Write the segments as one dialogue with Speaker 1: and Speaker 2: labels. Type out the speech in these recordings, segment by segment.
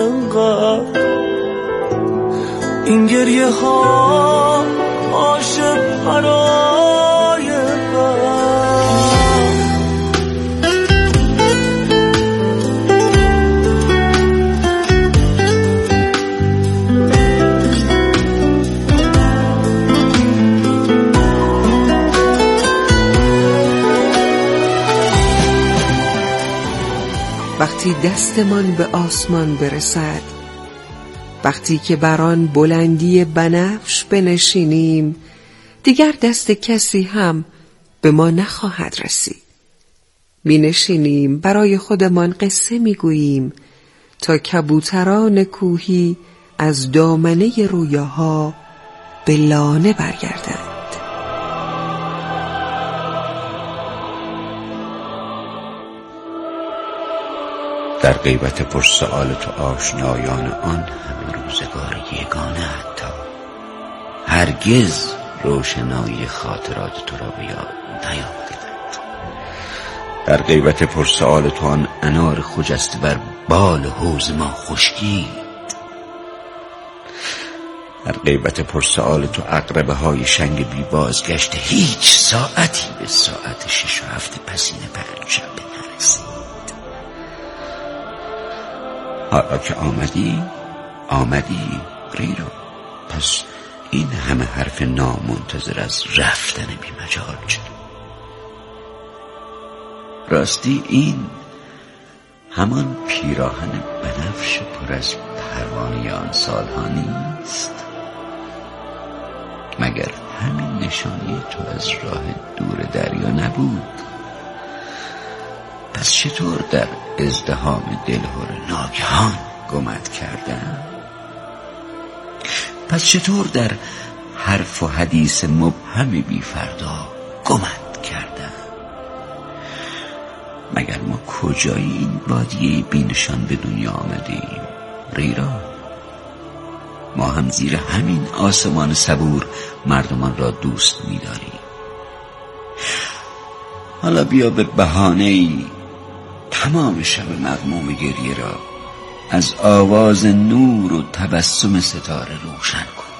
Speaker 1: این گریه ها عاشق برای
Speaker 2: وقتی دستمان به آسمان برسد، وقتی که بر آن بلندی بنفش بنشینیم، دیگر دست کسی هم به ما نخواهد رسید. می نشینیم برای خودمان قصه می گوییم تا کبوتران کوهی از دامنه رویاها به لانه برگردند.
Speaker 3: در غیبت پرسؤال تو آشنایان آن همه روزگار یگانه حتی هرگز روشنایی خاطرات تو را به یاد نیاوردند. در غیبت پرسؤال تو آن انار خجسته بر بال حوض ما خشکید. در غیبت پرسؤال تو عقربه های شنگ بی بازگشت هیچ ساعتی به ساعت 6 و 7 پسین پنجشنبه نرسید. حالا که آمدی ریرو، پس این همه حرف نامنتظر از رفتن بی مجال چه؟ راستی این همان پیراهن بنفش پر از پروانه آن سالها نیست؟ مگر همین نشانی تو از راه دور دریا نبود؟ پس چطور در ازدحام دلهور ناگهان گمت کردم؟ پس چطور در حرف و حدیث مبهم بی فردا گمت کردم؟ مگر ما کجای این بادیه بینشان به دنیا آمده ایم ریرا؟ ما هم زیر همین آسمان صبور مردمان را دوست می داریم. حالا بیا به بهانه‌ای تمام شب مغموم گریه را از آواز نور و تبسم ستاره روشن کن.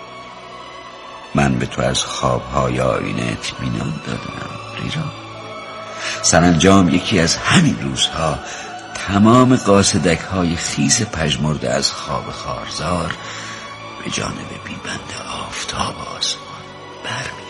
Speaker 3: من به تو از خوابهای آینه اطمینان دادم ریرا. سرانجام یکی از همین روزها تمام قاصدک های خیس پژمرده از خواب خارزار به جانب بیبند آفتاب آسمان برمیگردند.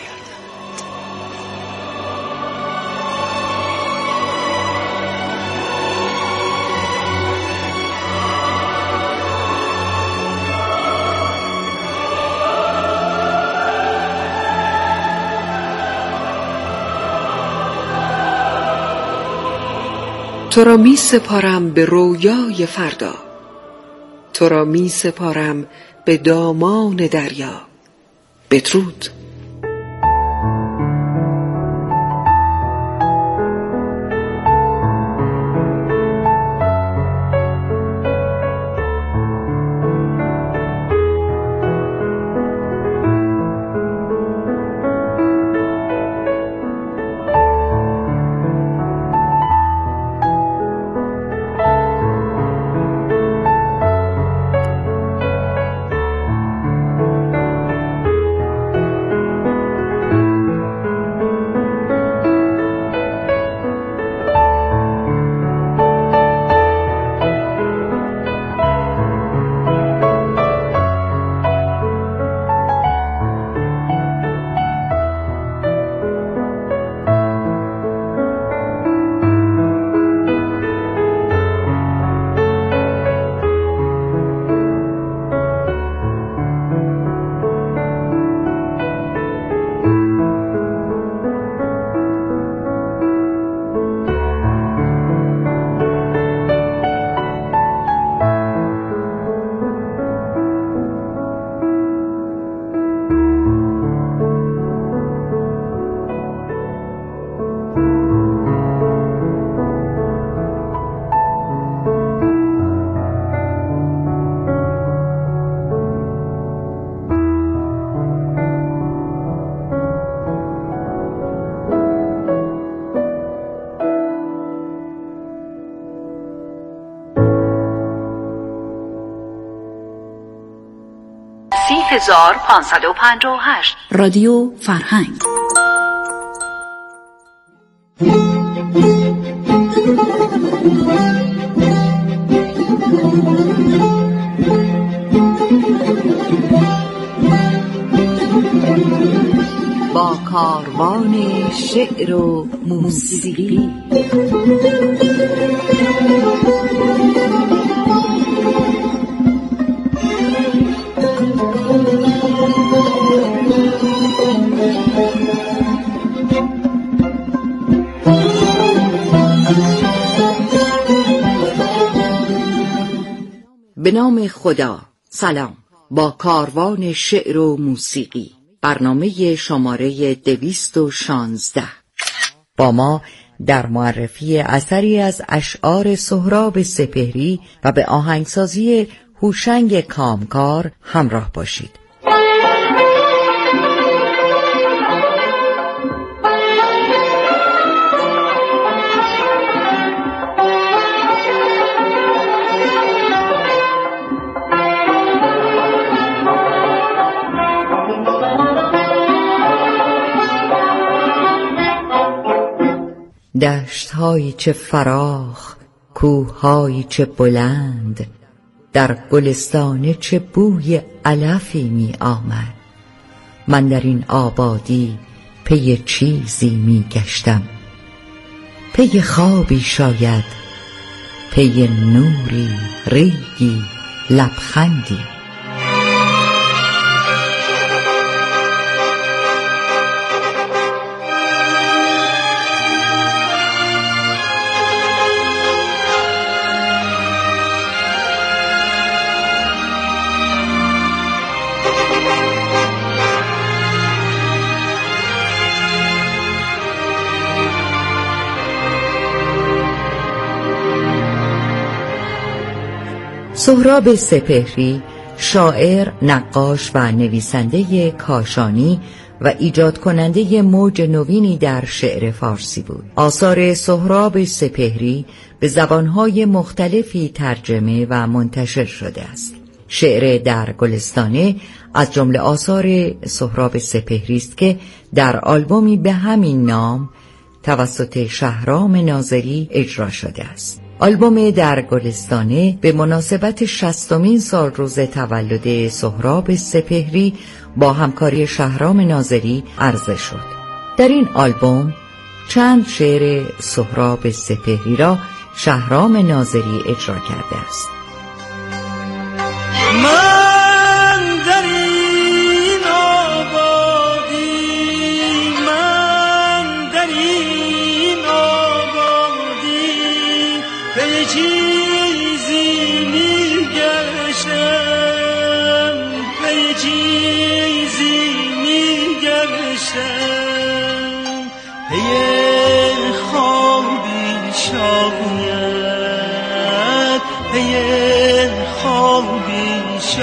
Speaker 2: تو را می سپارم به رویای فردا، تو را می سپارم به دامان دریا. بدرود.
Speaker 4: 3558. رادیو فرهنگ. با کاروان شعر و موسیقی. به نام خدا. سلام. با کاروان شعر و موسیقی، برنامه شماره 216. با ما در معرفی اثری از اشعار سهراب سپهری و به آهنگسازی هوشنگ کامکار همراه باشید. دشت‌هایی چه فراخ، کوه‌هایی چه بلند، در گلستانه چه بوی علفی می آمد. من در این آبادی پی چیزی می گشتم، پی خوابی شاید، پی نوری، ریگی، لبخندی. سهراب سپهری شاعر، نقاش و نویسنده کاشانی و ایجاد کننده موج نوینی در شعر فارسی بود. آثار سهراب سپهری به زبانهای مختلفی ترجمه و منتشر شده است. شعر در گلستانه از جمله آثار سهراب سپهری است که در آلبومی به همین نام توسط شهرام ناظری اجرا شده است. آلبوم در گلستانه به مناسبت 60مین سالروز تولد سهراب سپهری با همکاری شهرام ناظری عرضه شد. در این آلبوم چند شعر سهراب سپهری را شهرام ناظری اجرا کرده است.
Speaker 1: من در این آبادی، من در این آبادی به چیزی می گشتم، به چیزی می گشتم، پی خوابی شاید، پی خوابی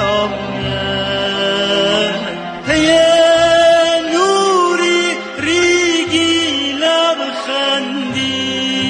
Speaker 1: شاید، پی نوری ریگی لبخندی.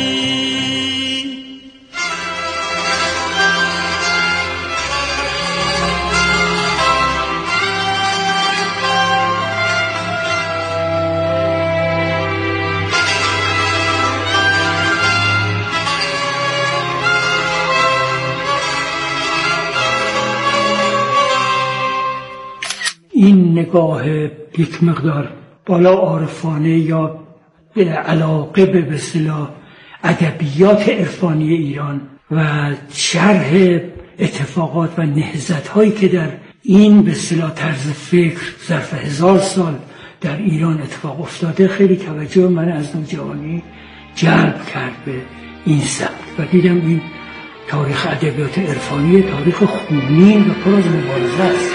Speaker 5: این نگاه یک مقدار بالا عارفانه یا به علاقه به اصطلاح ادبیات عرفانی ایران و شرح اتفاقات و نهضت‌هایی که در این به اصطلاح طرز فکر ظرف 1000 سال در ایران اتفاق افتاده خیلی توجه من از نوجوانی جلب کرد به این سمت و دیدم این تاریخ ادبیات عرفانی تاریخ خونین و پر از مبارزه است.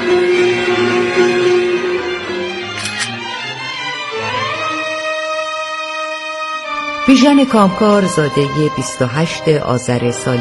Speaker 2: بیژن کامکار زاده 28 آذر سال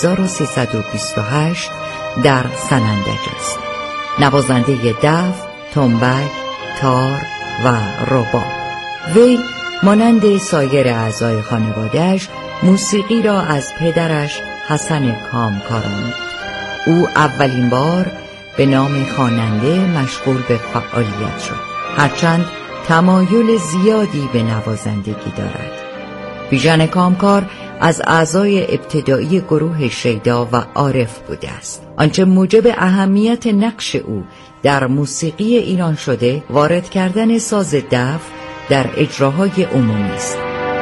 Speaker 2: 1328 در سنندج است. نوازنده دف، تنبک، تار و رباب. وی مانند سایر اعضای خانواده‌اش موسیقی را از پدرش حسن کامکار آموخت. او اولین بار
Speaker 4: به نام خواننده مشغول به فعالیت شد، هرچند تمایل زیادی به نوازندگی دارد. بیژن کامکار از اعضای ابتدایی گروه شیدا و عارف بوده است. آنچه موجب اهمیت نقش او در موسیقی ایران شده، وارد کردن ساز دف در اجراهای عمومی است.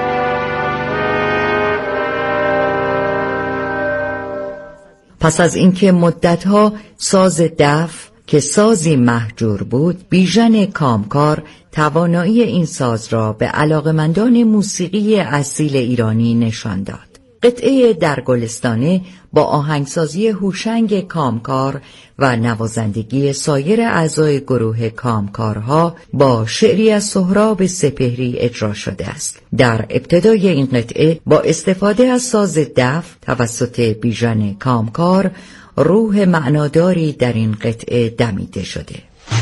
Speaker 4: پس از اینکه مدتها ساز دف که سازی مهجور بود، بیژن کامکار توانایی این ساز را به علاقمندان موسیقی اصیل ایرانی نشان داد. قطعه در گلستانه با آهنگسازی هوشنگ کامکار و نوازندگی سایر اعضای گروه کامکارها با شعری از سهراب سپهری اجرا شده است. در ابتدای این قطعه با استفاده از ساز دف توسط بیژن کامکار روح معناداری در این قطعه دمیده شده.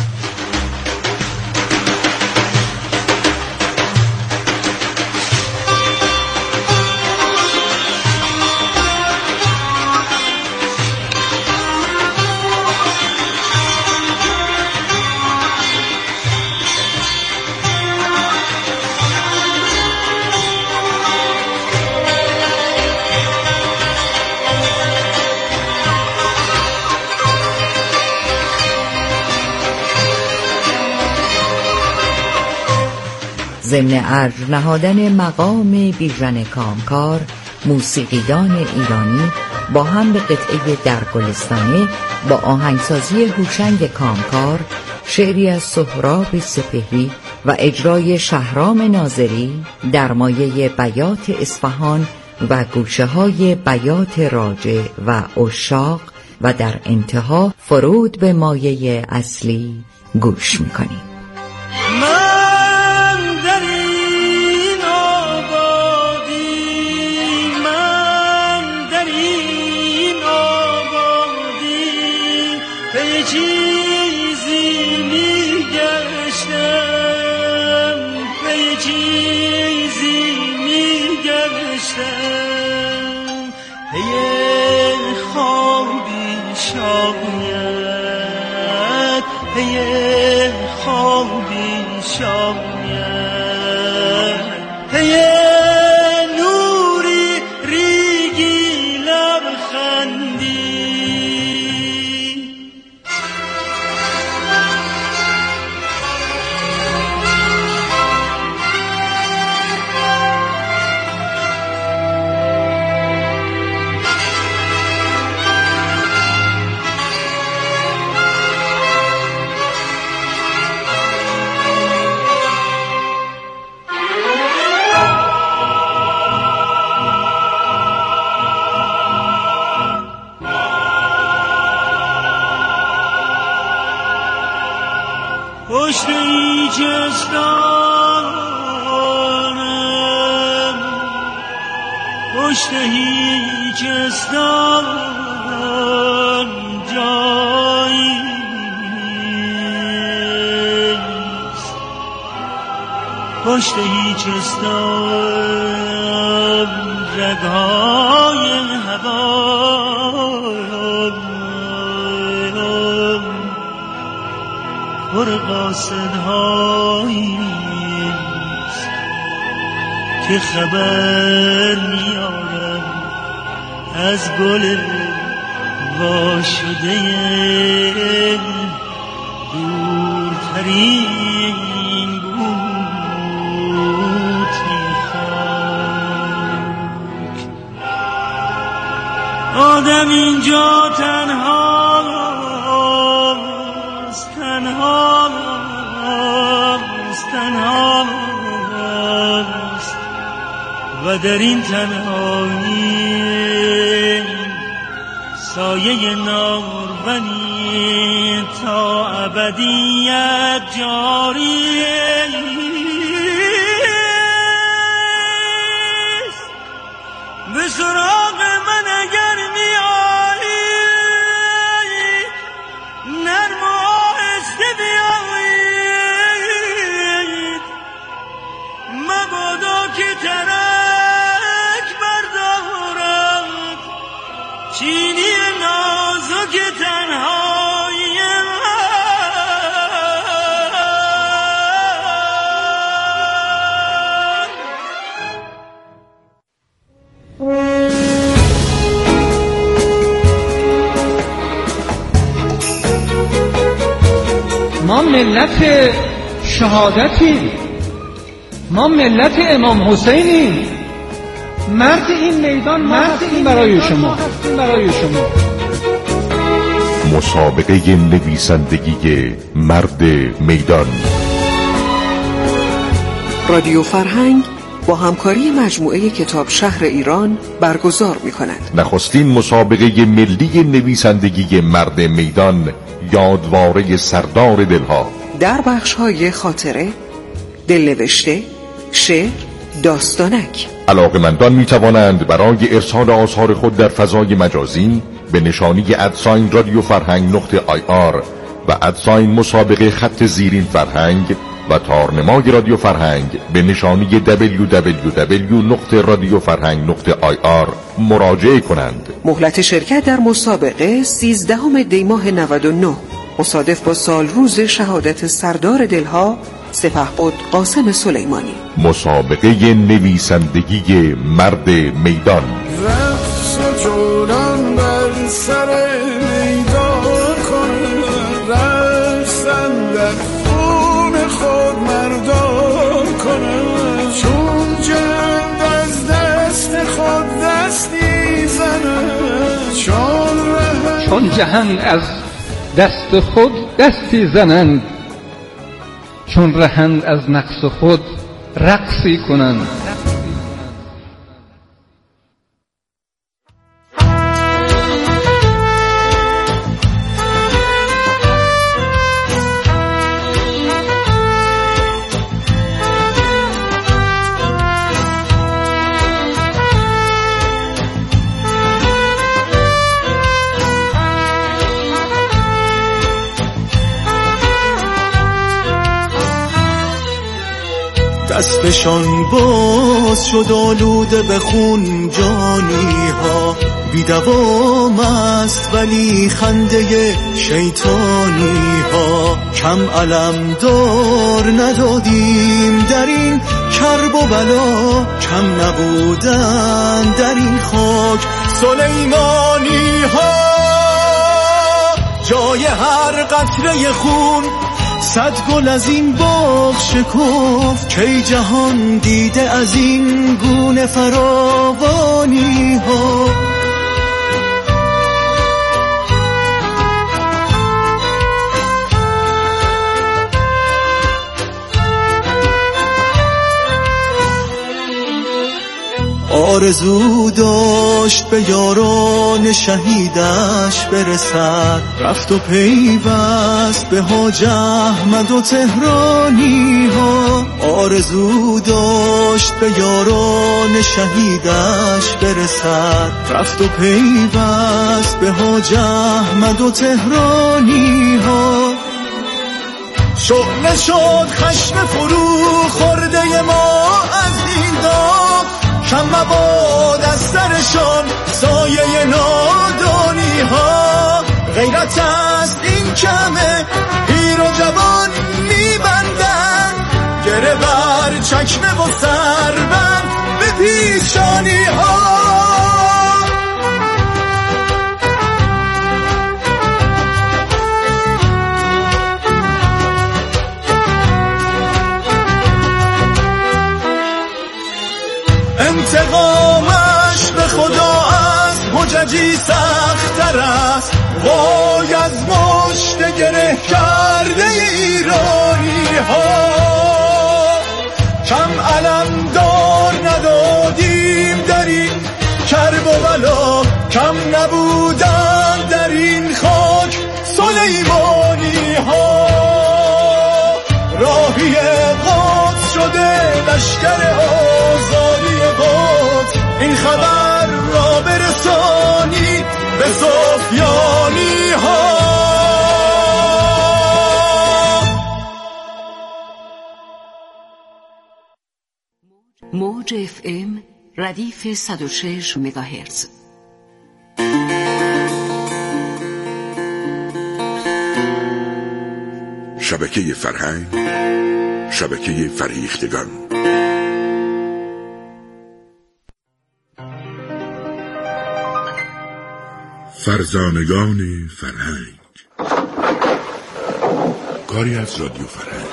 Speaker 4: ضمن ارج نهادن مقام بیژن کامکار، موسیقیدان ایرانی با هم به قطعه در گلستانه با آهنگسازی هوشنگ کامکار، شعری از سهراب سپهری و اجرای شهرام ناظری در مایه بیات اصفهان و گوشه های بیات راجع و عشاق و در انتها فرود به مایه اصلی گوش میکنیم.
Speaker 1: پشت هیچستان جاییست، پشت هیچستان رگهای هوا پر قاصدهاییست که خبر میارم از گل واشده دورترین بوتی خاک. آدم اینجا تنهاست، تنهاست و در این تنهایی سایه نارونی تا ابدیت جاری است. به سراغ من اگر میایی نرم و آهسته بیایید، مبادا که ترک بردارد چینی نازک تنهایی
Speaker 6: ما ملت شهادتیم، ما ملت امام حسینیم. مرد این میدان ما هستیم برای شما.
Speaker 7: مسابقه نویسندگی مرد میدان.
Speaker 2: رادیو فرهنگ با همکاری مجموعه کتاب شهر ایران برگزار می‌کند.
Speaker 7: نخستین مسابقه ملی نویسندگی مرد میدان، یادواره سردار دلها،
Speaker 2: در بخش‌های خاطره، دلنوشته، شعر، داستانک.
Speaker 7: علاقه‌مندان می‌توانند برای ارسال آثار خود در فضای مجازی به نشانی @رادیو فرهنگ .ir و مسابقه خط زیرین فرهنگ و تارنمای رادیو فرهنگ به نشانی www.radiofarhang.ir مراجعه کنند.
Speaker 2: مهلت شرکت در مسابقه 13 دی ماه 99 مصادف با سال روز شهادت سردار دلها سپهبد قاسم سلیمانی.
Speaker 7: مسابقه نویسندگی مرد میدان.
Speaker 1: رقص جولان بر سر میدان کن، رقصن در خون خود مردان کن، چون جهند از دست خود دستی زنند، چون
Speaker 6: جهند از دست خود دستی زنند، چون رهند از نقص خود رقصی کنند.
Speaker 1: دستشان باز شد آلوده به خون، جانی ها بی دوام است ولی خنده شیطانی ها. کم علم دار ندادیم در این کرب و بلا، کم نبودن در این خاک سلیمانی ها. جای هر قطره خون 100 گل از این باغ شکفت، کی جهان دیده از این گونه فراوانی ها. آرزو داشت به یاران شهیدش برسد، رفت و پیوست به حاج احمد و تهرانی ها. آرزو داشت به یاران شهیدش برسد، رفت و پیوست به حاج احمد و تهرانی ها. شعله شد خشم فرو خورده ما از این داغ، کم مباد از سرشان سایه نادانی ها. غیرت است این کمه پیر و جوان میبندن، گره بر چکمه و سربند به پیشانی ها. انتقامش به خدا از حججی سخت‌تر است، وای از مشت گره کرده ایرانی ها. کم علم دار ندادیم در این کرب و بلا، کم نبودن در این خاک سلیمانی ها. راهی قدس شده لشکر آزادی قدس، این خبر را برسانی به سفیانی ها.
Speaker 2: موج FM ردیف 106 مگاهرتز.
Speaker 8: شبکه فرهنگ، شبکه فریختگان. فرزانگان فرهنگ. کاری از رادیو فرهنگ،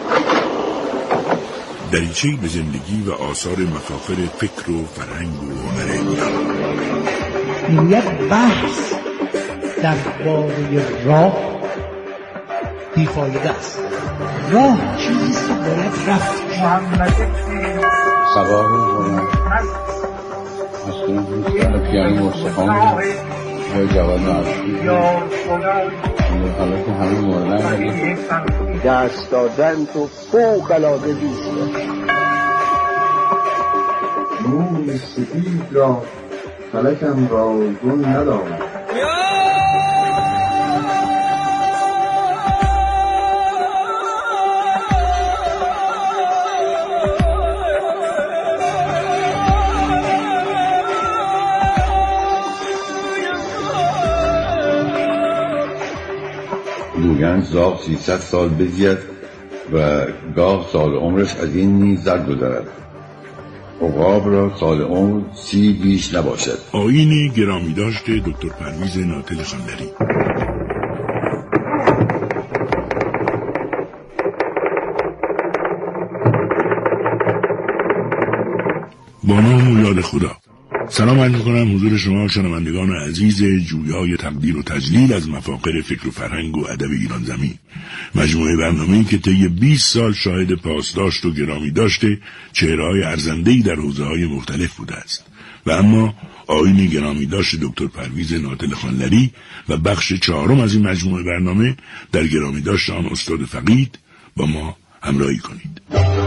Speaker 8: دریچه‌ای به زندگی و آثار مفاخر فکر و فرهنگ و هنر ایران.
Speaker 9: یک بحث درباره راه بیفایده است. راه چیزی که باید رفت.
Speaker 10: سوار مثلا پیانو مستخان یا جوان عرشی حالا که همه موردن
Speaker 11: دست دادن تو فوق العاده دوست
Speaker 12: موی سفید را فلکم را گل ندارد.
Speaker 10: گویند زاغ 300 سال بزید و گاه سال عمرش از این نیز درگذرد. عقاب را سال عمر 30 بیش نباشد.
Speaker 8: آیین گرامی داشته دکتر پرویز ناطق خاندری. با نام و یاد خدا. سلام عرض می‌کنم حضور شما شنوندگان عزیز جویای تقدیر و تجلیل از مفاخر فکر و فرهنگ و ادب ایران زمین. مجموعه برنامه‌ای که طی 20 سال شاهد پاسداشت و گرامی داشته چهره‌های ارزنده‌ای در حوزه‌های مختلف بوده است و اما آیین گرامی داشت دکتر پرویز ناطق خاندری و بخش 4 از این مجموعه برنامه در گرامی داشت آن استاد فقید با ما همراهی کنید.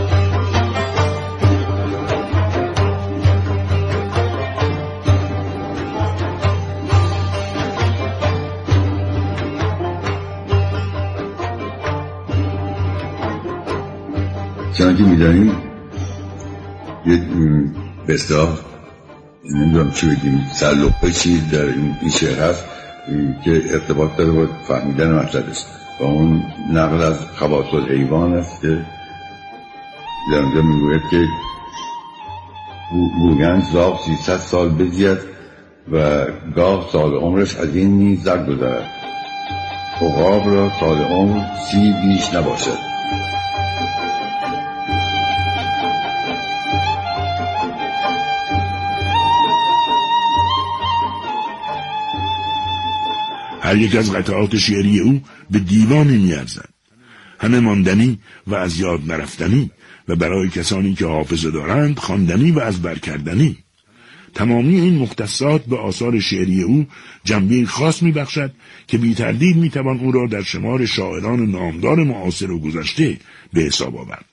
Speaker 10: چنانکه می‌دانید یک بسیار نمیدونم چی بگیم سرلقه چی در این شعر هست که ارتباط داره با فهمیدن مطلب است و اون نقل از خواص الحیوان است که در اونجا میگوید که گویند زاغ 300 سال بزید و گاه سال عمرش از این نیز درگذرد. عقاب را سال عمر 30 بیش نباشد.
Speaker 8: هر یک از قطعات شعری او به دیوانی می‌ارزد، همه ماندنی و از یاد نرفتنی و برای کسانی که حافظه دارند خواندنی و از بر کردنی. تمامی این مختصات به آثار شعری او جنبه خاص می‌بخشد که بی تردید می‌توان او را در شمار شاعران نامدار معاصر و گذشته به حساب آورد.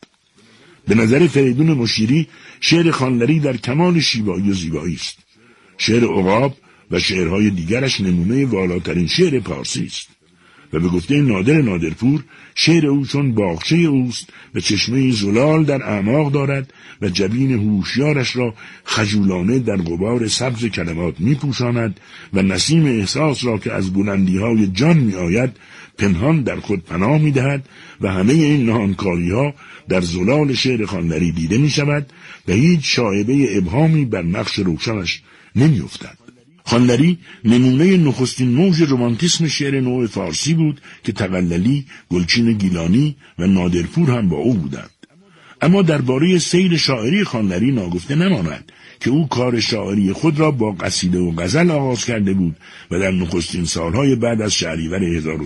Speaker 8: به نظر فریدون مشیری شعر خاندری در کمال شیوایی و زیبایی است. شعر عقاب و شعرهای دیگرش نمونه والاترین شعر پارسی است و به گفته نادرپور شعر او چون باغچه اوست و چشمه زلال در اعماق دارد و جبین هوشیارش را خجولانه در غبار سبز کلمات میپوشاند و نسیم احساس را که از بلندی‌های جان میآید پنهان در خود پناه میدهد و همه این نهانکاری‌ها در زلال شعر خاندری دیده میشود و هیچ شایبه ابهامی بر نقش روشنش نمیافتد. خاندری نمونه نخستین موج رمانتیسم شعر نو فارسی بود که تقللی، گلچین گیلانی و نادرپور هم با او بودند. اما درباره سیر شاعری خاندری ناگفته نماند که او کار شاعری خود را با قصیده و غزل آغاز کرده بود و در نخستین سالهای بعد از شهریور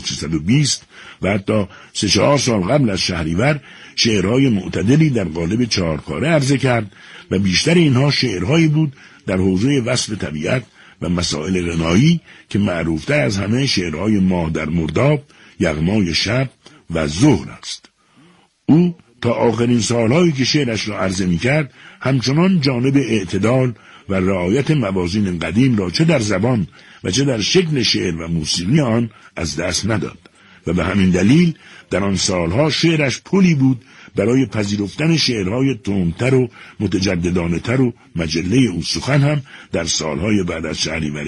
Speaker 8: 1320 و حتی 3-4 سال قبل از شهریور شعرهای معتدلی در قالب 4 پاره عرضه کرد و بیشتر اینها شعرهایی بود در حوزه وصف طبیعت و مسائل غنایی که معروفتر از همه شعرهای ماه در مرداب، یغمای شب و ظهر است. او تا آخرین سالهایی که شعرش را عرضه می‌کرد همچنان جانب اعتدال و رعایت موازین قدیم را چه در زبان و چه در شکل شعر و موسیقی آن از دست نداد و به همین دلیل در آن سالها شعرش پلی بود برای پذیرفتن شعرهای تندتر و متجددانه‌تر و مجله او سخن هم در سالهای بعد از شهریور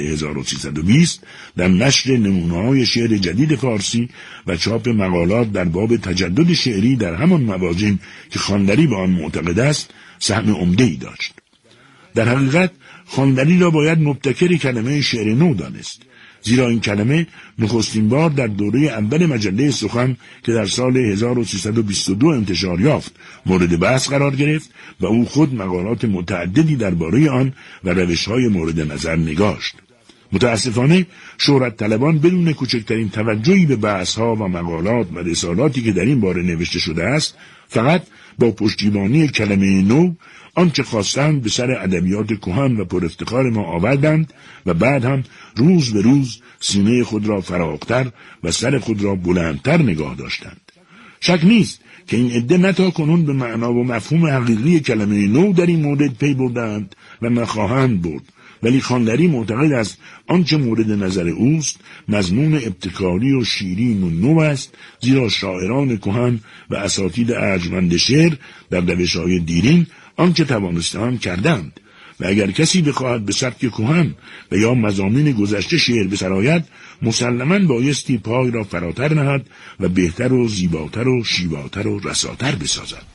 Speaker 8: 1320 در نشر نمونه‌های شعر جدید فارسی و چاپ مقالات در باب تجدد شعری در همان موازین که خاندری به آن معتقد است سهم عمده‌ای داشت. در حقیقت خاندری را باید مبتکر کلمه شعر نو دانست، زیرا این کلمه نخستین بار در دوره اول مجله سخن که در سال 1322 انتشار یافت مورد بحث قرار گرفت و او خود مقالات متعددی درباره آن و روش‌های مورد نظر نگاشت. متاسفانه شهرت طلبان بدون کوچکترین توجهی به بحث‌ها و مقالات و رسالاتی که در این باره نوشته شده است، فقط با پشتیبانی کلمه نو آنچه خواستند به سر ادبیات کهن و پر افتخار ما آوردند و بعد هم روز به روز سینه خود را فراختر و سر خود را بلندتر نگاه داشتند. شک نیست که این عده نه تا کنون به معنا و مفهوم حقیقی کلمه نو در این مورد پی بردند و نخواهند برد، ولی خانلری معتقد است آنچه مورد نظر اوست مضمون ابتکاری و شیرین و نو است، زیرا شاعران کهن و اساتید ارجمند شعر در روش‌های دیرین آنچه توانسته‌اند کردند و اگر کسی بخواهد به سبک کهن و یا مضامین گذشته شعر بسراید، مسلماً بایستی پای را فراتر نهد و بهتر و زیباتر و شیواتر و رساتر بسازد.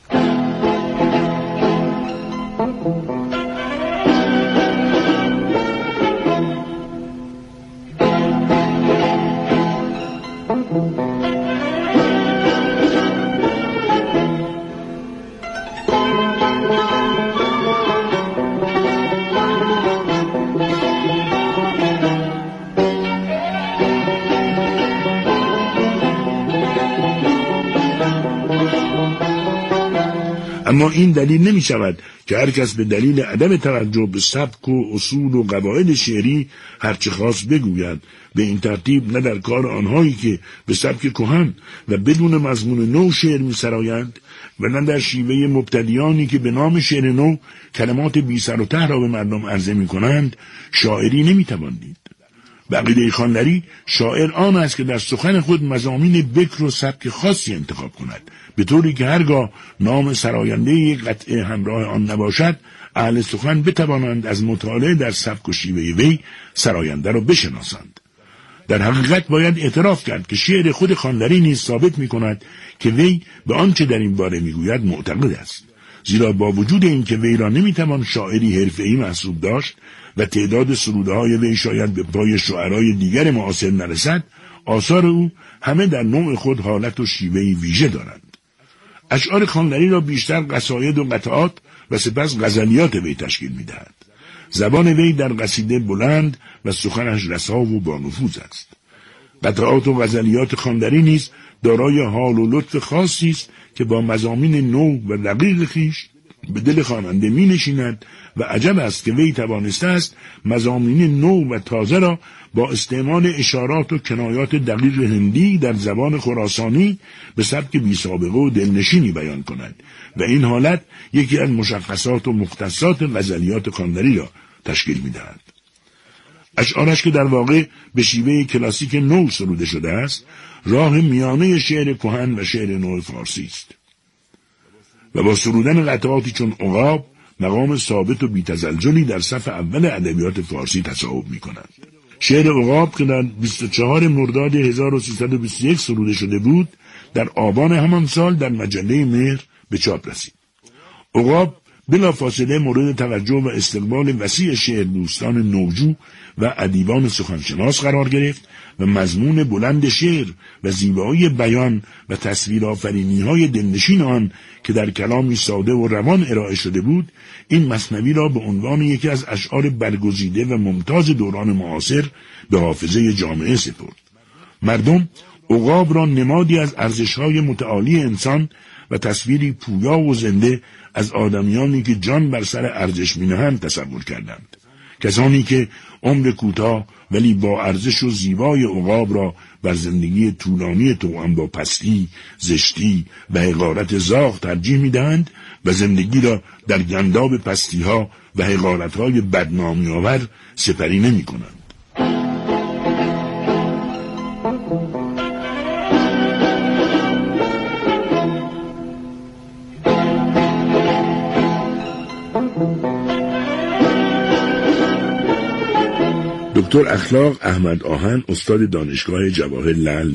Speaker 8: اما این دلیل نمی شود که هر کس به دلیل عدم توجه به سبک و اصول و قواعد شعری هرچه خواست بگوید. به این ترتیب نه در کار آنهایی که به سبک کهن و بدون مضمون نو شعر می سرایند و نه در شیوه مبتدیانی که به نام شعر نو کلمات بی سر و ته را به مردم عرضه می کنند شاعری نمی توان دید. به عقیده خانلری شاعر آن است که در سخن خود مضامین بکر و سبک خاصی انتخاب کند، به طوری که هرگاه نام سراینده یک قطعه همراه آن نباشد اهل سخن بتوانند از مطالعه در سبک و شیوه وی سراینده را بشناسند. در حقیقت باید اعتراف کرد که شعر خود خانلری نیز ثابت می کند که وی به آنچه در این باره می گوید معتقد است، زیرا با وجود این که وی را نمی توان شاعری حرفه‌ای محسوب داشت و تعداد سروده‌های وی شاید به پای شاعرای دیگر معاصر نرسد، آثار او همه در نوع خود حالت و شیوهی ویژه دارند. اشعار خانلری را بیشتر قصاید و قطعات و سپس غزلیات وی تشکیل می‌دهد. زبان وی در قصیده بلند و سخنش رسا و با نفوذ است. قطعات و غزلیات خانلری نیز دارای حال و لطف خاصی است که با مضامین نو و دقیق خویش به دل خواننده می‌نشیند و عجب است که وی توانسته است مضامین نو و تازه را با استعمال اشارات و کنایات دقیق هندی در زبان خراسانی به سبک بی‌سابقه و دلنشینی بیان کند و این حالت یکی از مشخصات و مختصات غزلیات خانلری را تشکیل می‌دهد. اشعارش که در واقع به شیوه کلاسیک نو سروده شده است، راه میانه شعر کهن و شعر نو فارسی است و با سرودن قطعاتی چون عقاب مقام ثابت و بی‌تزلزلی در صف اول ادبیات فارسی تصاحب می‌کند. شعر عقاب که در 24 مرداد 1321 سروده شده بود، در آبان همان سال در مجله مهر به چاپ رسید. عقاب بلافاصله مورد توجه و استقبال وسیع شعر دوستان نوجو و ادیبان سخنشناس قرار گرفت و مضمون بلند شعر و زیبایی بیان و تصویرآفرینی‌های دلنشین آن که در کلامی ساده و روان ارائه شده بود، این مثنوی را به عنوان یکی از اشعار برگزیده و ممتاز دوران معاصر به حافظه جامعه سپرد. مردم عقاب را نمادی از ارزش‌های متعالی انسان و تصویری پویا و زنده از آدمیانی که جان بر سر ارزش می‌نهند تصور کردند. کسانی که عمر کوتاه ولی با ارزش و زیبای عقاب را بر زندگی طولانی توأم با پستی، زشتی و حقارت زاغ ترجیح می‌دهند و زندگی را در گنداب پستی‌ها و حقارت‌های بدنامی‌آور سپری نمی‌کنند. دکتر اخلاق احمد آهن، استاد دانشگاه جواهر لعل